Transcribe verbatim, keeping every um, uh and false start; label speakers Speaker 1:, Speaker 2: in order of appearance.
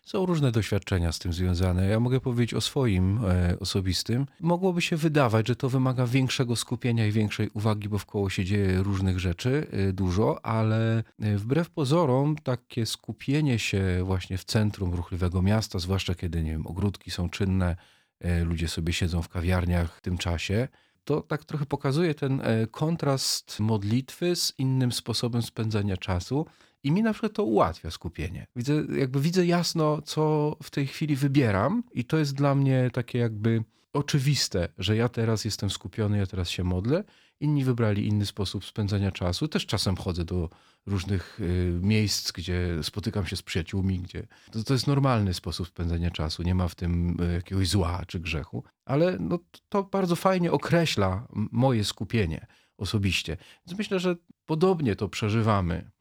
Speaker 1: Są różne doświadczenia z tym związane. Ja mogę powiedzieć o swoim e, osobistym. Mogłoby się wydawać, że to wymaga większego skupienia i większej uwagi, bo wkoło się dzieje różnych rzeczy e, dużo, ale e, wbrew pozorom takie skupienie się właśnie w centrum ruchliwego miasta, zwłaszcza kiedy, nie wiem, ogródki są czynne, e, ludzie sobie siedzą w kawiarniach w tym czasie, to tak trochę pokazuje ten e, kontrast modlitwy z innym sposobem spędzania czasu. I mi na przykład to ułatwia skupienie. Widzę, jakby widzę jasno, co w tej chwili wybieram i to jest dla mnie takie jakby oczywiste, że ja teraz jestem skupiony, ja teraz się modlę. Inni wybrali inny sposób spędzania czasu. Też czasem chodzę do różnych y, miejsc, gdzie spotykam się z przyjaciółmi, gdzie to, to jest normalny sposób spędzania czasu. Nie ma w tym y, jakiegoś zła czy grzechu, ale no, to bardzo fajnie określa m- moje skupienie osobiście. Więc myślę, że podobnie to przeżywamy